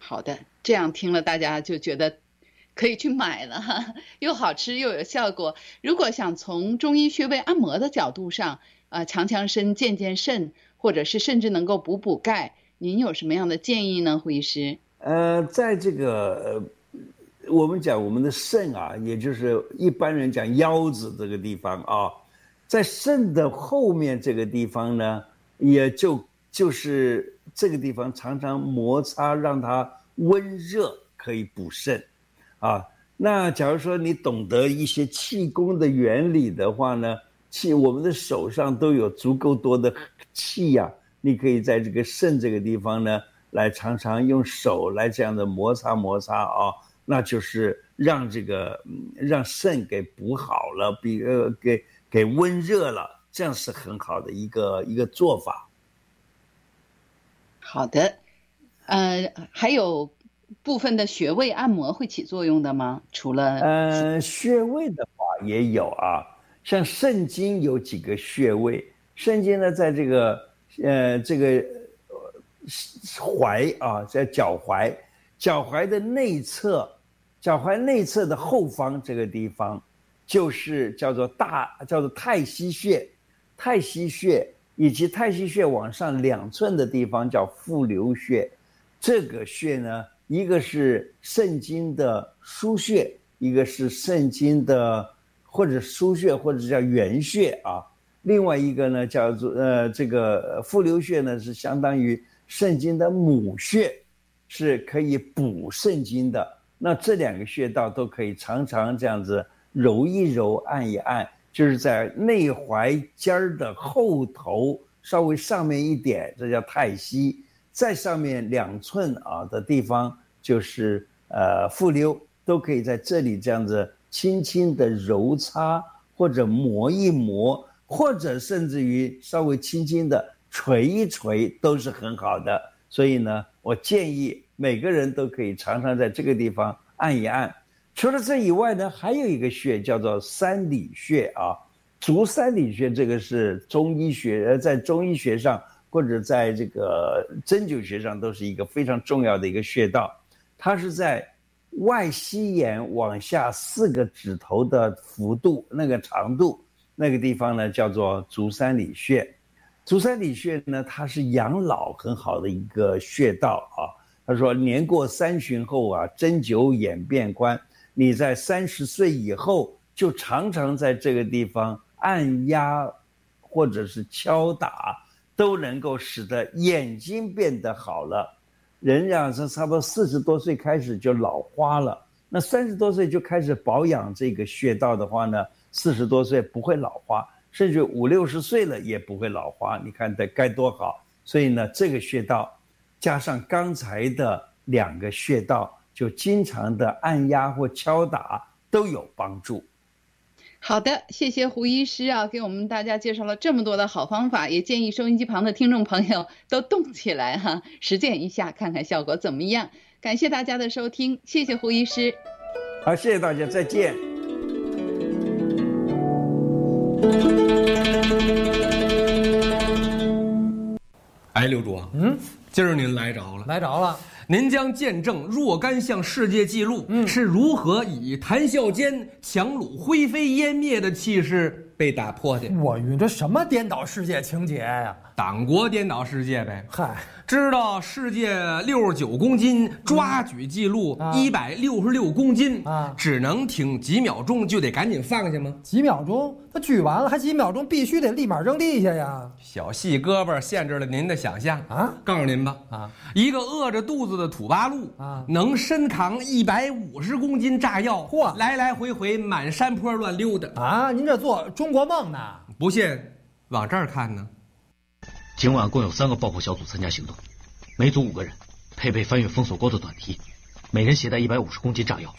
好的，这样听了大家就觉得可以去买了哈，又好吃又有效果。如果想从中医穴位按摩的角度上，强强身、健健肾，或者是甚至能够补补钙，您有什么样的建议呢，胡医师？ 在这个我们讲我们的肾啊，也就是一般人讲腰子这个地方啊，在肾的后面这个地方呢，也就是这个地方常常摩擦让它温热，可以补肾啊。那假如说你懂得一些气功的原理的话呢，我们的手上都有足够多的气啊，你可以在这个肾这个地方呢，来常常用手来这样的摩擦摩擦啊，那就是让这个让肾给补好了，给温热了，这样是很好的一个做法。 好的，还有部分的穴位按摩会起作用的吗？除了穴位的话也有啊，像肾经有几个穴位，肾经呢在这个踝啊，在脚踝的内侧，脚踝内侧的后方这个地方，就是叫做太溪穴，太溪穴以及太溪穴往上2寸的地方叫复流穴。这个穴呢，一个是肾经的腧穴，一个是肾经的或者腧穴或者叫原穴啊。另外一个呢叫做这个复流穴呢是相当于肾经的母穴，是可以补肾经的。那这2个穴道都可以常常这样子揉一揉按一按，就是在内踝尖的后头稍微上面一点，这叫太溪，在上面2寸啊的地方就是复流，都可以在这里这样子轻轻的揉擦或者磨一磨，或者甚至于稍微轻轻的捶一捶都是很好的。所以呢，我建议每个人都可以常常在这个地方按一按。除了这以外呢，还有一个穴叫做三里穴啊。足三里穴这个是中医学，在中医学上或者在这个针灸学上都是一个非常重要的一个穴道。它是在外膝眼往下4个指头的幅度，那个长度，那个地方呢叫做足三里穴。足三里穴呢，它是养老很好的一个穴道啊。他说年过3旬后啊，针灸眼变宽，你在30岁以后就常常在这个地方按压或者是敲打，都能够使得眼睛变得好了。人呀，是差不多40多岁开始就老花了，那30多岁就开始保养这个穴道的话呢，40多岁不会老花，甚至50、60岁了也不会老花，你看这该多好。所以呢，这个穴道加上刚才的2个穴道，就经常的按压或敲打都有帮助。 好的，谢谢胡医师啊，给我们大家介绍了这么多的好方法，也建议收音机旁的听众朋友都动起来哈，实践一下，看看效果怎么样。感谢大家的收听，谢谢胡医师。 好，谢谢大家，再见。 哎，刘主，今儿您来着了。您将见证若干项世界纪录是如何以谈笑间强弩灰飞烟灭的气势被打破的。 我晕，这什么颠倒世界情节呀？ 党国颠倒世界呗。 嗨， 知道世界69公斤抓举记录166公斤只能挺几秒钟就得赶紧放下吗？ 几秒钟？他举完了还几秒钟，必须得立马扔地下呀！ 小细胳膊限制了您的想象啊！ 告诉您吧一个饿着肚子的土八路能身扛150公斤炸药，来来回回满山坡乱溜达啊！您这做中国梦呢？ 不信，往这儿看呢。 今晚共有3个爆破小组参加行动，每组5个人，配备翻越封锁沟的短梯，每人携带150公斤炸药。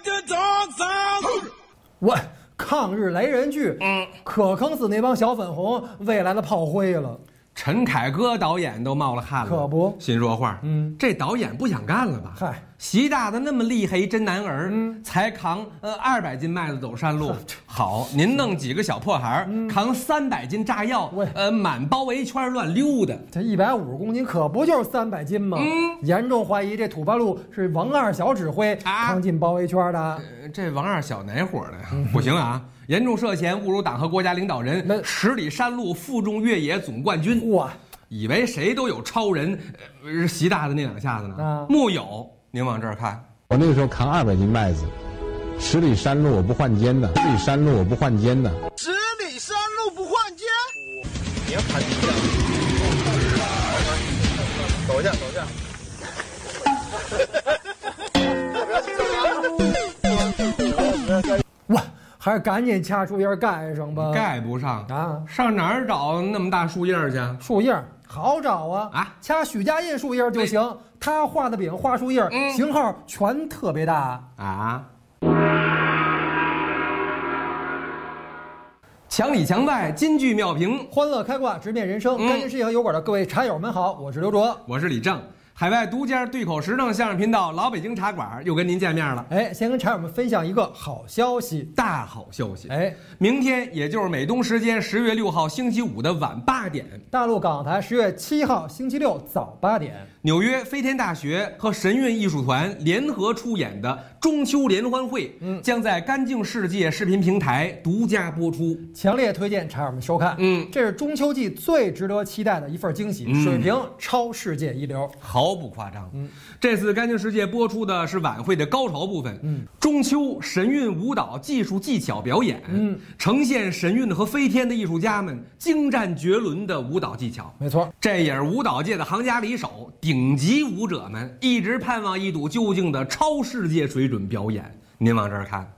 我抗日雷人剧，可坑死那帮小粉红未来的炮灰了。 陈凯歌导演都冒了汗了， 可不， 心说话，这导演不想干了吧？ 嗨， 习大大那么厉害一真男儿，才扛200斤麦子走山路。好，您弄几个小破孩扛300斤炸药，满包围圈乱溜达。 这150公斤可不就是300斤吗？严重怀疑这土八路是王二小指挥扛进包围圈的。 这王二小哪伙的呀？不行啊！严重涉嫌侮辱党和国家领导人，10里山路负重越野总冠军。哇！以为谁都有超人，习大大那2下子呢？木有。您往这儿看， 我那个时候扛200斤麦子，10里山路我不换肩的，10里山路我不换肩的 ，10里山路不换肩。 你要盘底下，走一下，走一下。哇，还是赶紧掐树叶盖上吧。 盖不上啊！上哪儿找那么大树叶去？ 树叶好找啊！掐许家印树叶就行。他画的饼、画树叶，型号全特别大啊！ 墙里墙外，金句妙评， 欢乐开挂，直面人生。干净事业和油管的各位茶友们好，我是刘卓， 我是李正。海外独家对口实证相声频道老北京茶馆又跟您见面了。 先跟茶友们分享一个好消息， 大好消息。明天也就是美东时间10月6号星期五的晚8点， 大陆港台10月7号星期六早8点， 纽约飞天大学和神韵艺术团联合出演的中秋联欢会，将在干净世界视频平台独家播出， 强烈推荐茶友们收看。这是中秋季最值得期待的一份惊喜，水平超世界一流， 毫不夸张。这次干净世界播出的是晚会的高潮部分，中秋神韵舞蹈技术技巧表演，呈现神韵和飞天的艺术家们精湛绝伦的舞蹈技巧。 没错， 这也是舞蹈界的行家里手，顶级舞者们一直盼望一睹究竟的超世界水准表演。您往这儿看。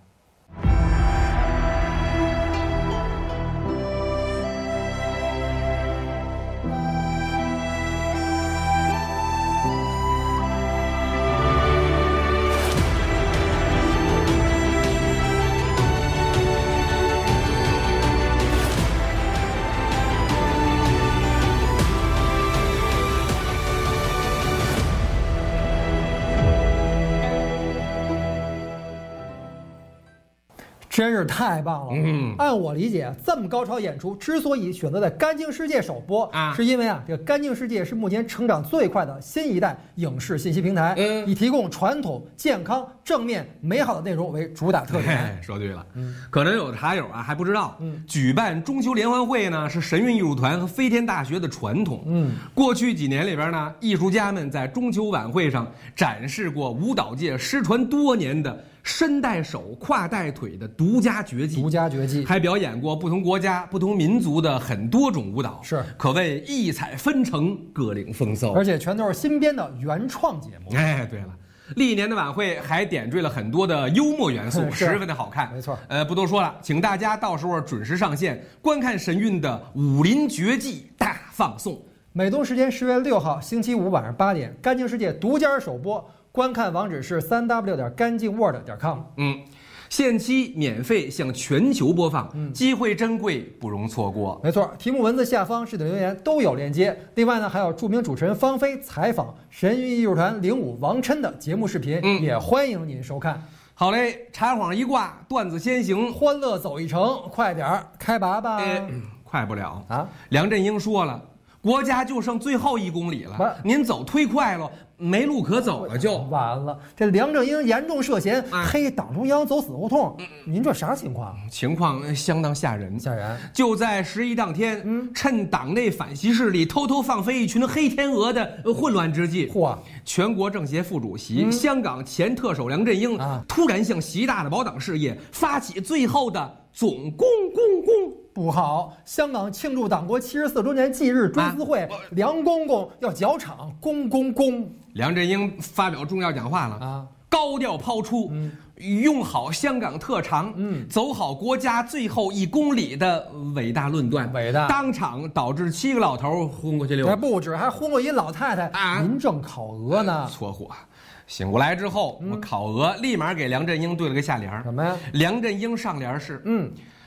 真是太棒了！按我理解，这么高超演出之所以选择在干净世界首播，是因为这个干净世界是目前成长最快的新一代影视信息平台，以提供传统、健康、正面、美好的内容为主打特点。 说对了，可能有的茶友还不知道，举办中秋联欢会呢是神韵艺术团和飞天大学的传统。过去几年里边呢，艺术家们在中秋晚会上展示过舞蹈界失传多年的身带手、胯带腿的独家绝技，还表演过不同国家、不同民族的很多种舞蹈， 是可谓异彩纷呈、各领风骚， 而且全都是新编的原创节目。 对了，历年的晚会还点缀了很多的幽默元素，十分的好看。 没错， 不多说了，请大家到时候准时上线观看神韵的武林绝技大放送。 美东时间10月6号星期五晚上8点，干净世界独家首播。观看网址是3w. 干净 word.com。 限期免费向全球播放，机会珍贵，不容错过。 没错，题目文字下方置顶留言都有链接。另外呢，还有著名主持人方飞采访神韵艺术团领舞王琛的节目视频，也欢迎您收看。 好嘞，茶谎一挂，段子先行， 欢乐走一程，快点儿开拔吧！ 快不了啊！梁振英说了，国家就剩最后1公里了，您走忒快了。没路可走了，就完了。这梁振英严重涉嫌黑党中央走死胡同，您这啥情况？ 情况相当吓人。 就在11当天，趁党内反习势力偷偷放飞一群黑天鹅的混乱之际，全国政协副主席、香港前特首梁振英突然向习大的保党事业发起最后的总共。 不好！香港庆祝党国74周年忌日追思会，梁公公要搅场，公。 梁振英发表重要讲话了高调抛出用好香港特长，走好国家最后1公里的伟大论断，当场导致7个老头昏过去6个， 不止，还昏过一老太太。民政考核呢？ 搓火。醒过来之后，考核立马给梁振英对了个下联。 什么呀？ 梁振英上联是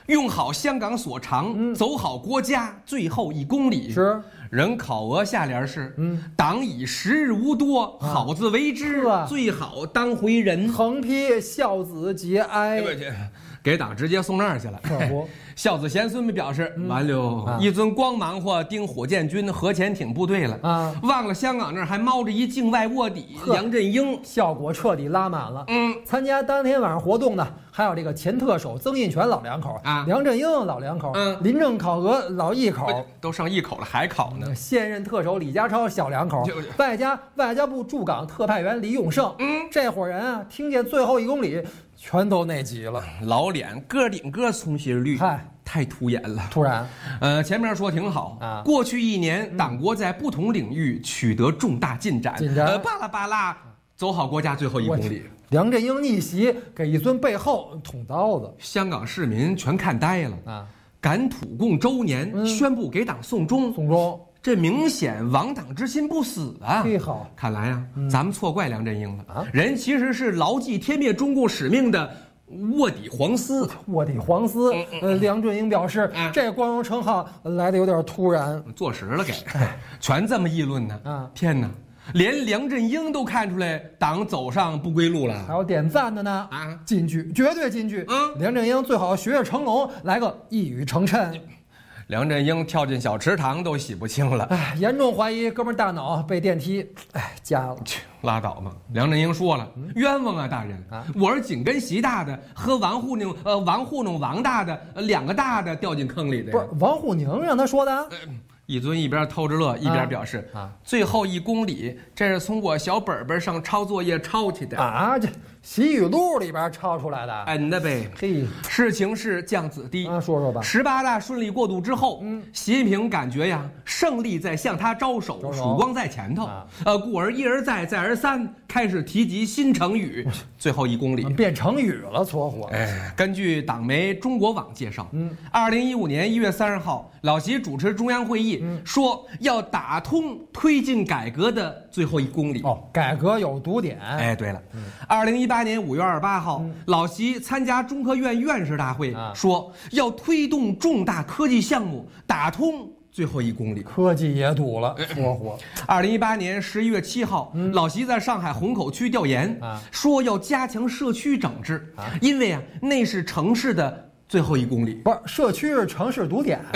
用好香港所长，走好国家最后1公里。 是。 人考额下联是：党以时日无多，好自为之，最好当回人。 横批孝子节哀。 给党直接送那儿去了。孝子贤孙们表示，完了，一尊光忙活盯火箭军核潜艇部队了啊，忘了香港那儿还猫着一境外卧底梁振英， 效果彻底拉满了。参加当天晚上活动的还有这个前特首曾荫权老两口啊，梁振英老两口，临阵考核老一口， 都上一口了还考呢。 现任特首李家超小两口，外加外交部驻港特派员李永胜，这伙人啊，听见最后1公里。全都内急了， 老脸个顶个松心绿，太突眼了。 突然， 前面说挺好啊。过去1年，党国在不同领域取得重大进展，巴拉巴拉，走好国家最后1公里。 梁振英逆袭，给一尊背后捅刀子， 香港市民全看呆了啊！赶土共周年，宣布给党送终，这明显亡党之心不死啊！ 好， 看来啊，咱们错怪梁振英了啊！人其实是牢记天灭中共使命的卧底黄丝。 卧底黄丝，梁振英表示，这光荣称号来的有点突然， 坐实了给，全这么议论呢。啊，天哪！连梁振英都看出来党走上不归路了， 还有点赞的呢啊！金句，绝对金句。梁振英最好学学成龙，来个一语成谶。 梁振英跳进小池塘都洗不清了， 严重怀疑哥们大脑被电梯夹了。 拉倒吧！梁振英说了，冤枉啊，大人啊！我是紧跟习大的和王沪宁王大的2个大的掉进坑里的。 不是王沪宁让他说的。 一尊一边偷着乐，一边表示最后1公里，这是从我小本本上抄作业抄去的啊！这习语录里边抄出来的。 嗯的呗。嘿，事情是降子低啊，说说吧。 18大顺利过渡之后，习近平感觉呀，胜利在向他招手，曙光在前头。故而一而再，再而三开始提及新成语。最后1公里变成语了，撮合。 根据党媒中国网介绍，2015年1月30号，老习主持中央会议，说要打通推进改革的最后1公里。 改革有堵点。 对了，2018年5月28号，老习参加中科院院士大会，说要推动重大科技项目，打通最后1公里。 科技也堵了，撮合。 2018年11月7号，老习在上海虹口区调研，说要加强社区整治，因为那是城市的最后1公里。 不是，社区是城市堵点。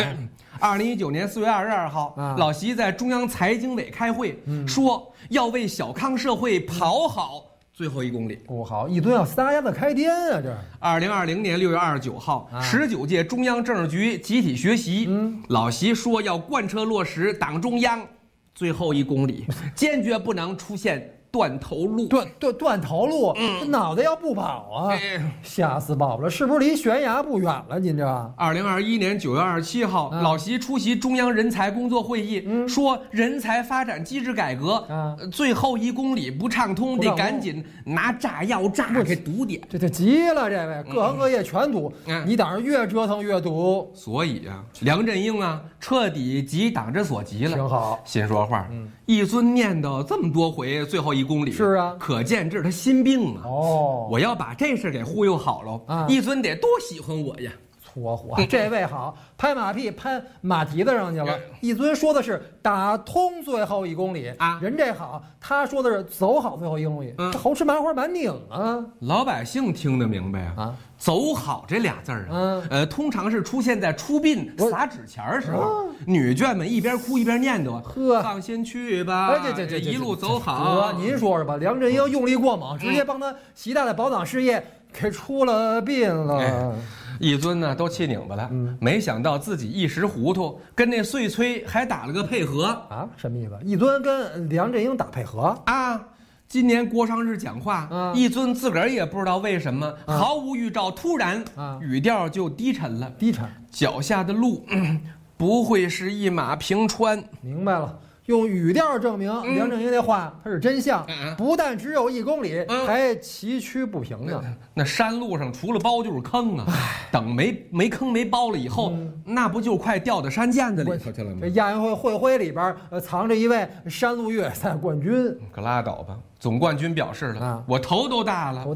2019年4月22号，老习在中央财经委开会，说要为小康社会跑好最后1公里。 不好，一吨要撒丫子开颠啊！这 2020年6月29号，19届中央政治局集体学习，老习说要贯彻落实党中央最后1公里，坚决不能出现断头路。 断头路，这脑袋要不跑啊！吓死宝宝了，是不是离悬崖不远了？您这 2021年9月27号，老习出席中央人才工作会议，说人才发展机制改革，最后1公里不畅通，得赶紧拿炸药炸开堵点。 这急了，这位各行各业全堵，你党是越折腾越堵。 所以啊，梁振英啊，彻底急党之所急了。 挺好， 心说话，一尊念叨这么多回最后1公里， 是啊， 可见这是他心病啊。我要把这事给忽悠好了，一尊得多喜欢我呀。 撮合，这位好，拍马屁拍马蹄子上去了。一尊说的是打通最后1公里啊，人这好，他说的是走好最后1公里，这猴吃麻花蛮拧啊。 老百姓听得明白啊，走好这俩字啊，通常是出现在出殡撒纸钱儿时候，女眷们一边哭一边念叨：“放心去吧，这一路走好。” 您说是吧？梁振英用力过猛，直接帮他习大的保党事业给出了殡了。 一尊呢都气拧巴了，没想到自己一时糊涂，跟那碎催还打了个配合啊？什么意思？一尊跟梁振英打配合啊？今年国殇日讲话，一尊自个儿也不知道为什么，毫无预兆，突然语调就低沉了。 低沉， 脚下的路不会是一马平川。 明白了。用语调证明梁振英的话它是真相，不但只有1公里，还崎岖不平呢。 那山路上除了包就是坑啊！等没坑没包了以后，那不就快掉到山涧子里头去了吗？ 这亚运会会徽里边藏着一位山路越野赛冠军。 可拉倒吧！总冠军表示了，我头都大了。 头大，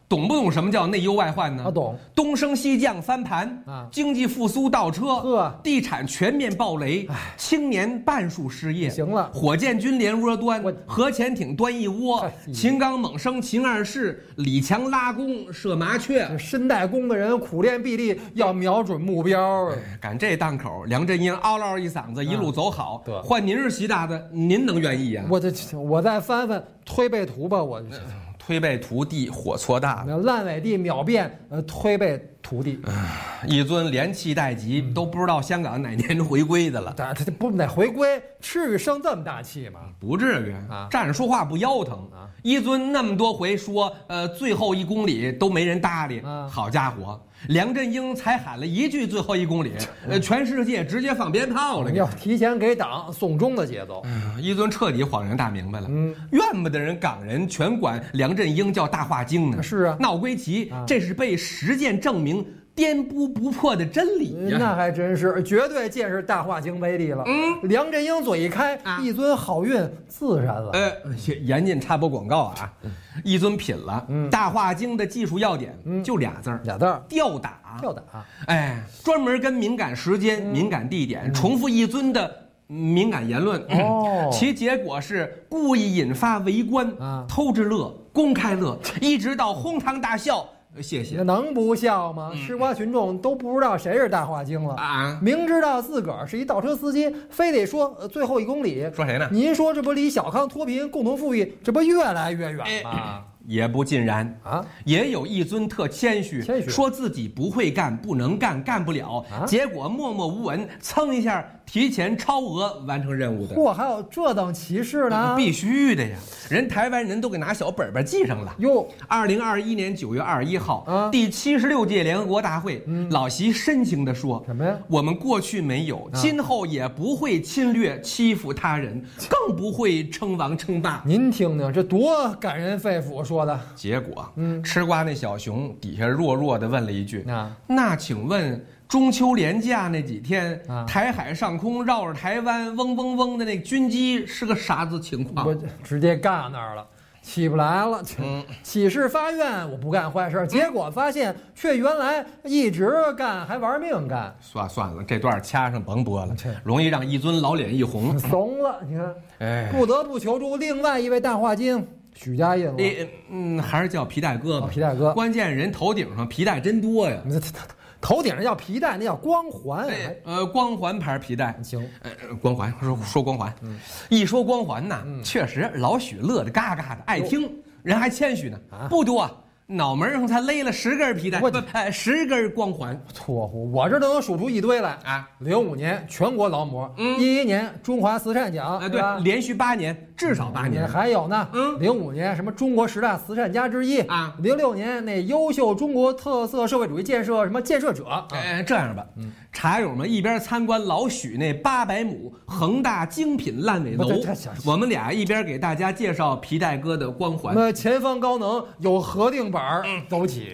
懂不懂什么叫内忧外患呢？ 懂。 东升西降翻盘啊，经济复苏倒车，地产全面暴雷，青年半数失业。 行了， 火箭军连窝端，核潜艇端一窝，秦刚猛升秦二世，李强拉弓射麻雀。 身带弓的人苦练臂力，要瞄准目标。 赶这档口，梁振英嗷嗷一嗓子，一路走好。换您是习大的，您能愿意呀？ 我再翻翻推背图吧，我。 推背图地火错大了， 烂尾地秒变推背图地， 一尊连气带急，都不知道香港哪年回归的了。 他不得回归，至于生这么大气吗？ 不至于啊，站着说话不腰疼啊。一尊那么多回说，最后1公里都没人搭理，好家伙！梁振英才喊了一句最后1公里，全世界直接放鞭炮了。 要提前给党送终的节奏。 一尊彻底恍然大明白了。怨不得人港人全管梁振英叫大话精呢。 是啊， 闹归齐，这是被实践证明颠扑不破的真理呀。 那还真是，绝对见识大话精威力了。梁振英嘴一开，一尊好运自然了。 严禁插播广告啊！一尊品了，大话精的技术要点就俩字儿，吊打。专门跟敏感时间、敏感地点重复一尊的敏感言论。其结果是故意引发围观，偷着乐，公开乐，一直到哄堂大笑。谢谢。 能不笑吗？吃瓜群众都不知道谁是大话精了啊！明知道自个儿是一倒车司机，非得说最后1公里。 说谁呢？ 您说这不离小康脱贫、共同富裕，这不越来越远吗？ 也不尽然啊，也有一尊特谦虚，说自己不会干、不能干、干不了，结果默默无闻，蹭一下提前超额完成任务的。 嚯，还有这等奇事呢？ 必须的呀！人台湾人都给拿小本本记上了。2021年9月21号，第76届联合国大会，老习深情地说：“ 什么呀？ 我们过去没有，今后也不会侵略、欺负他人，更不会称王称霸。” 您听听，这多感人肺腑说的。 结果，吃瓜那小熊底下弱弱地问了一句：“那请问？”中秋连假那几天，台海上空绕着台湾嗡嗡嗡的那个军机是个啥子情况？ 我直接干那儿了，起不来了。起誓发愿，我不干坏事，结果发现却原来一直干，还玩命干。 算了，这段掐上甭播了，容易让一尊老脸一红。 怂了，你看，不得不求助另外一位大话精。许家印了， 还是叫皮带哥吧。 皮带哥， 关键人头顶上皮带真多呀。 头顶上叫皮带，那叫光环。 光环牌皮带。 行， 光环说光环，一说光环呢，确实老许乐得嘎嘎的，爱听，人还谦虚呢，不多。脑门上才勒了10根皮带，10根光环。 错乎，我这都能数出一堆来啊！05年全国劳模，11年中华慈善奖， 对，连续8年，至少8年。 还有呢，05年什么中国10大慈善家之一啊，06年那优秀中国特色社会主义建设什么建设者。 这样吧，茶友们一边参观老许那800亩恒大精品烂尾楼，我们俩一边给大家介绍皮带哥的光环。 那前方高能，有核定板走起。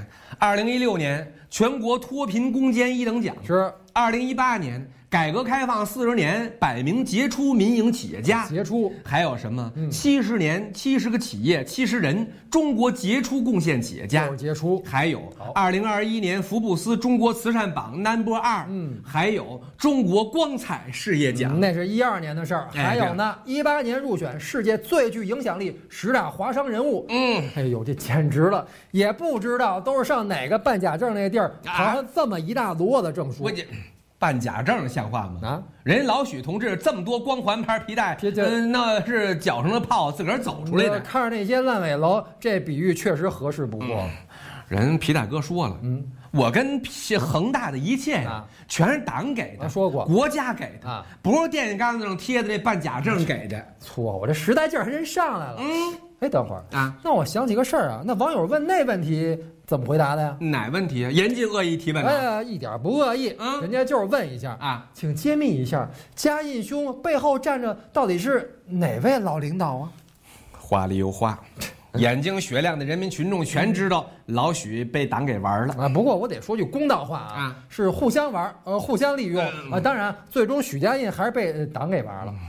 2016年全国脱贫攻坚1等奖是 ，2018年改革开放40年100名杰出民营企业家， 杰出还有什么70年70个企业70人中国杰出贡献企业家， 杰出， 还有2021年福布斯中国慈善榜 No.2，还有中国光彩事业奖， 那是12年的事儿。还有呢，18年入选世界最具影响力10大华商人物。哎呦，这简直了，也不知道都是上哪个办假证那地儿好像这么一大摞的证书。 办假证像话吗？人老许同志这么多光环牌皮带，那是脚上的泡自个儿走出来的。 看着那些烂尾楼，这比喻确实合适不过。 人皮带哥说了，我跟恒大的一切呀，全是党给的， 说过， 国家给的，不是电线杆子上贴的那办假证给的。 错，我这时代劲儿还真上来了。哎，等会儿啊，那我想起个事儿啊，那网友问那问题怎么回答的呀？ 哪问题啊？严禁恶意提问啊！一点不恶意，人家就是问一下啊，请揭秘一下家印兄背后站着到底是哪位老领导啊？ 话里有话，眼睛雪亮的人民群众全知道老许被党给玩了啊！不过我得说句公道话啊，是互相玩，互相利用啊。当然，最终许家印还是被党给玩了。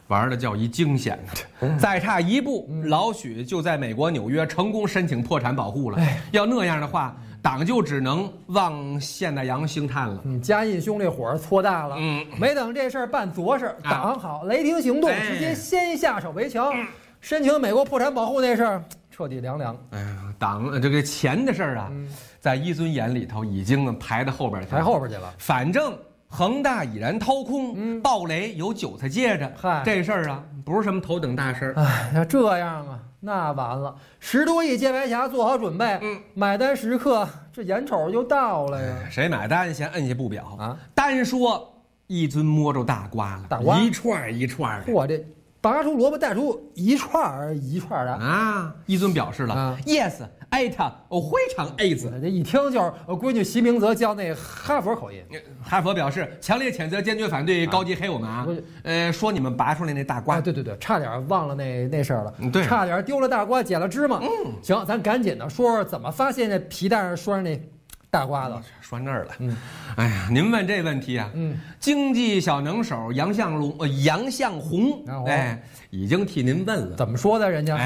玩的叫一惊险呢。再差一步，老许就在美国纽约成功申请破产保护了。要那样的话，党就只能望现代洋兴叹了。 嘉印兄这火错大了。没等这事儿办着事，党好雷霆行动，直接先下手为强。申请美国破产保护那事儿彻底凉凉。 哎呀，党这个钱的事儿啊，在一尊眼里头已经排到后边去了。反正恒大已然掏空，暴雷有韭菜接着。这事儿啊，不是什么头等大事。 哎，要这样啊，那完了，10多亿接白侠做好准备，买单时刻这眼瞅就到了呀。 谁买单先摁下不表啊？单说一尊摸着大瓜了，一串一串的。 我这。拔出萝卜带出一串一串的啊！一尊表示了，yes， 艾特，我非常爱子。 这一听就是闺女习明泽教那哈佛口音。 哈佛表示强烈谴责，坚决反对高级黑我们啊！说你们拔出来那大瓜， 对，差点忘了那事儿了， 对， 差点丢了大瓜捡了芝麻。行，咱赶紧的说说怎么发现那皮带上拴那大瓜子。 说那儿了，哎呀，您问这问题啊，经济小能手杨向红，哎，已经替您问了。 怎么说的？人家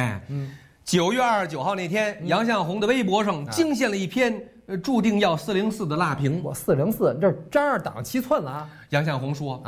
9月29号那天，杨向红的微博上惊现了一篇注定要404的辣评。 我404，这沾上党7寸了啊！ 杨向红说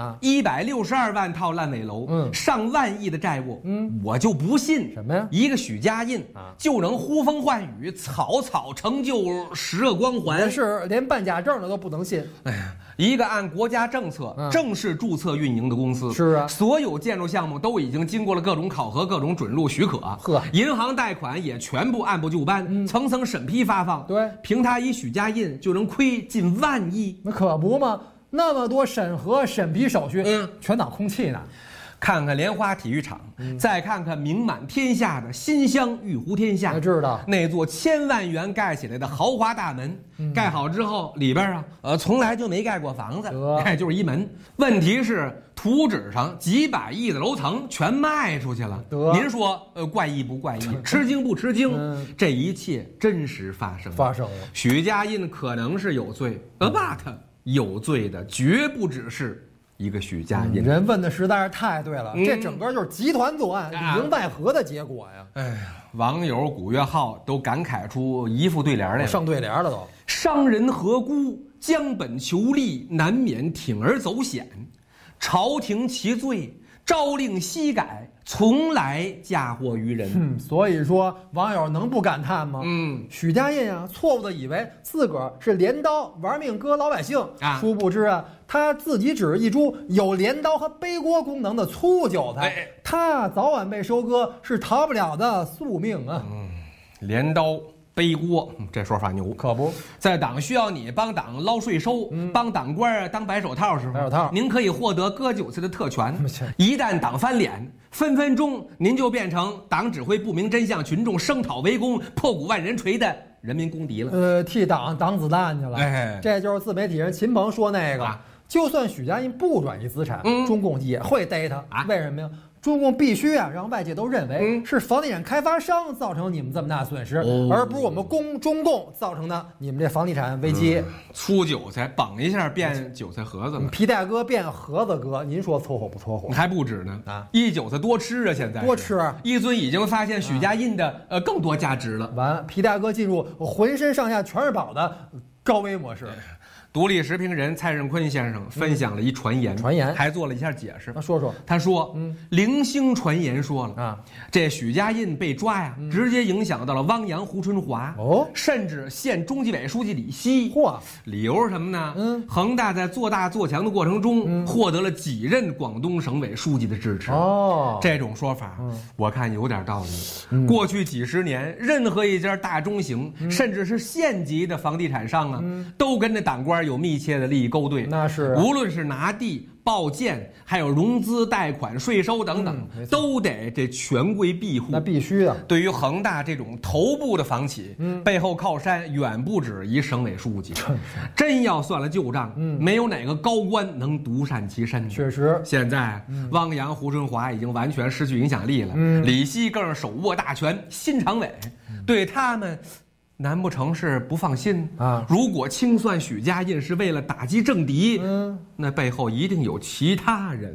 162万套烂尾楼，上万亿的债务，我就不信什么呀？ 一个许家印就能呼风唤雨，草草成就10个光环， 是连办假证的都不能信。 哎呀，一个按国家政策正式注册运营的公司， 是啊， 所有建筑项目都已经经过了各种考核、各种准入许可，银行贷款也全部按部就班，层层审批发放。 对， 凭他一许家印就能亏近万亿， 那可不嘛。那么多审核审批手续，全当空气呢。 看看莲花体育场，再看看名满天下的新乡玉湖天下， 知道那座1000万元盖起来的豪华大门，盖好之后里边从来就没盖过房子，就是一门。问题是图纸上几百亿的楼层全卖出去了。您说怪异不怪异？吃惊不吃惊？这一切真实发生了。许家印可能是有罪，but有罪的绝不只是一个许家印。 人问的实在是太对了，这整个就是集团作案，里应外合的结果呀。 哎呀，网友古月浩都感慨出一副对联来了， 上对联了都。 商人何辜将本求利，难免铤而走险。朝廷其罪，朝令夕改，从来嫁祸于人。 所以说网友能不感叹吗？许家印啊，错误的以为自个儿是镰刀玩命割老百姓殊不知啊，他自己只是一株有镰刀和背锅功能的粗韭菜，他早晚被收割是逃不了的宿命啊。 镰刀背锅，这说法牛， 可不。 在党需要你帮党捞税收，帮党官当白手套时候，您可以获得割韭菜的特权。一旦党翻脸，分分钟您就变成党指挥不明真相，群众声讨围攻，破鼓万人锤的人民公敌了。 替党挡子弹去了。这就是自媒体人秦鹏说那个，就算许家印不转移资产，中共也会逮他。为什么呀？中共必须让外界都认为是房地产开发商造成你们这么大损失，而不是我们中共造成的你们这房地产危机。 粗韭菜绑一下变韭菜盒子了， 皮带哥变盒子哥，您说搓火不搓火？ 还不止呢一韭菜多吃啊！现在多吃， 一尊已经发现许家印的更多价值了。 完，皮带哥进入浑身上下全是宝的高危模式。 独立时评人蔡任坤先生分享了一传言，还做了一下解释。 说说， 他说，零星传言说了这许家印被抓呀，直接影响到了汪洋、胡春华，甚至县中纪委书记李希。理由是什么呢？恒大在做大做强的过程中，获得了几任广东省委书记的支持。这种说法，我看有点道理。过去几十年，任何一家大中型，甚至是县级的房地产商都跟着党官有密切的利益勾兑， 那是无论是拿地、报建，还有融资、贷款、税收等等，都得这权贵庇护。 那必须啊！ 对于恒大这种头部的房企，背后靠山远不止一省委书记。真要算了旧账，没有哪个高官能独善其身。 确实， 现在汪洋、胡春华已经完全失去影响力了，李希更是手握大权，新常委对他们。难不成是不放心啊？如果清算许家印是为了打击政敌，那背后一定有其他人。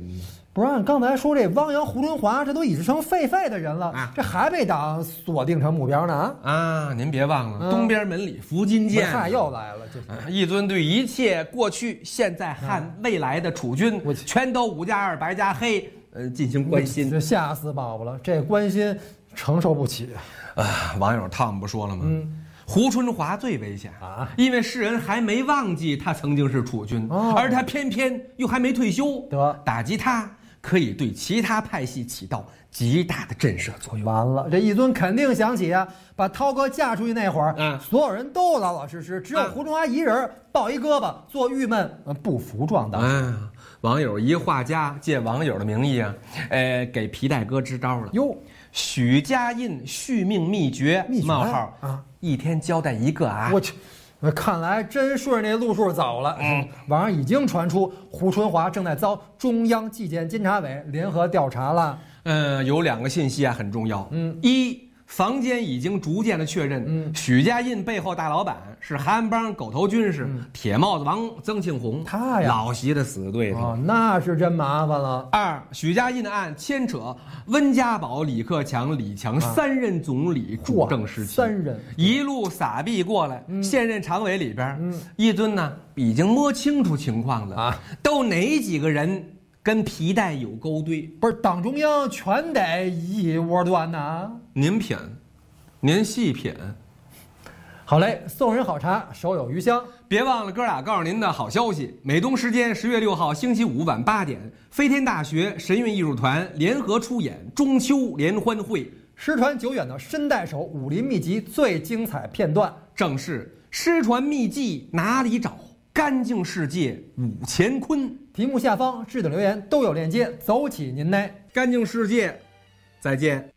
不是按刚才说这汪洋、胡春华，这都已经成狒狒的人了，这还被党锁定成目标呢啊！您别忘了，东边门里伏金剑， 又来了。 一尊对一切过去、现在和未来的楚军，全都5加2白加黑，进行关心。 这吓死宝宝了，这关心承受不起网友汤姆不说了吗？胡春华最危险啊，因为世人还没忘记他曾经是楚军，而他偏偏又还没退休，打击他可以对其他派系起到极大的震慑作用。 完了，这一尊肯定想起啊，把涛哥嫁出去那会儿，所有人都老老实实，只有胡春华一人抱一胳膊做郁闷不服状的。 网友一画家借网友的名义啊，给皮带哥支招了。 哟， 许家印续命秘诀冒号啊，一天交代一个啊。 我去。看来真顺着那路数走了。网上已经传出胡春华正在遭中央纪检监察委联合调查了。 有2个信息啊很重要。一，坊间已经逐渐的确认，许家印背后大老板是韩帮狗头军师铁帽子王曾庆红， 他呀老习的死对头， 那是真麻烦了。 2，许家印的案牵扯温家宝、李克强、李强3任总理主政时期， 3人一路撒币过来，现任常委里边，一尊呢已经摸清楚情况了都哪几个人跟皮带有勾兑？ 不是党中央全得一窝端呐！ 您品，您细品。 好嘞，送人好茶，手有余香。 别忘了哥俩告诉您的好消息，美东时间10月6号星期五晚8点，飞天大学神韵艺术团联合出演中秋联欢会， 失传久远的申代手武林秘籍最精彩片段， 正是失传秘籍哪里找？干净世界武乾坤。 题目下方置顶留言都有链接，走起您嘞！ 干净世界，再见。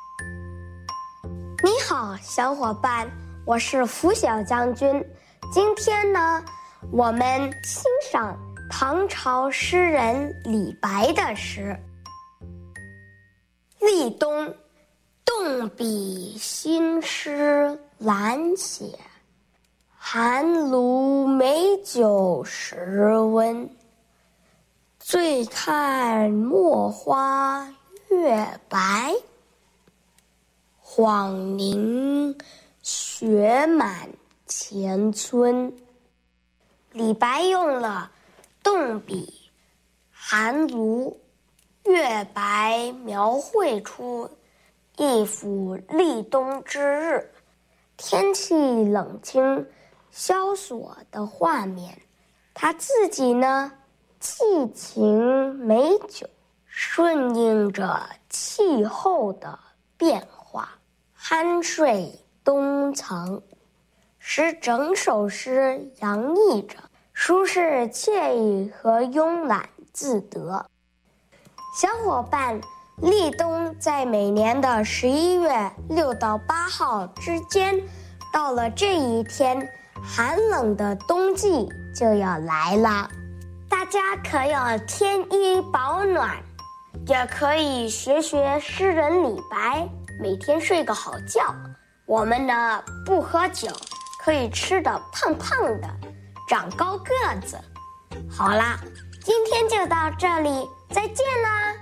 你好，小伙伴，我是拂晓将军。今天呢，我们欣赏唐朝诗人李白的诗。立冬，动笔新诗懒写，寒炉美酒时温。醉看墨花月白，晃凝雪满前村。李白用了动笔、寒炉、月白，描绘出一幅立冬之日，天气冷清、萧索的画面。他自己呢，寄情美酒，顺应着气候的变化，酣睡冬藏，使整首诗洋溢着舒适惬意和慵懒自得。小伙伴，立冬在每年的11月6到8号之间，到了这一天，寒冷的冬季就要来了。大家可要添衣保暖，也可以学学诗人李白，每天睡个好觉。我们呢，不喝酒，可以吃得胖胖的，长高个子。好啦，今天就到这里，再见啦！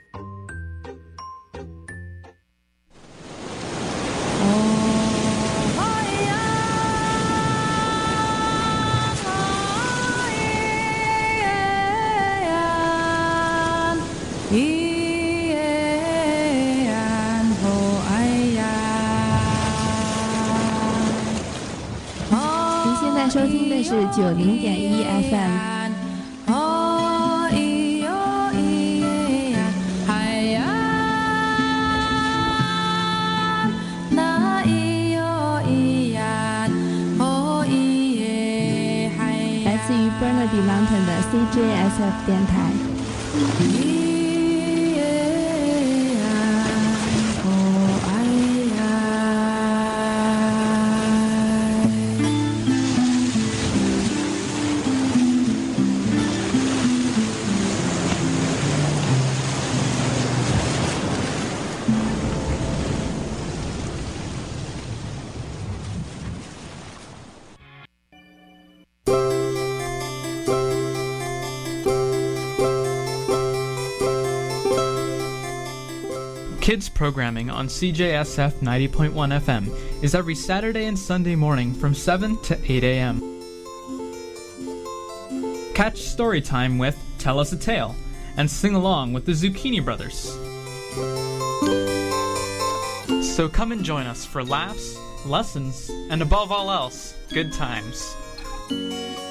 您现在收听的是90.1 FM。来自于 Burnaby Mountain 的 CJSF 电台。 Kids programming on CJSF 90.1 FM is every Saturday and Sunday morning from 7 to 8 a.m. Catch story time with Tell Us a Tale and sing along with the Zucchini Brothers. So come and join us for laughs, lessons, and above all else, good times.